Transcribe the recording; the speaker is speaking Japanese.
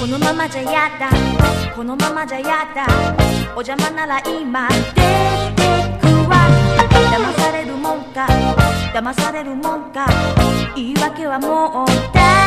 のままじゃやだ、このままじゃやだ、お邪魔なら今出てくわ。騙されるもんか、騙されるもんか、言い訳はもうだ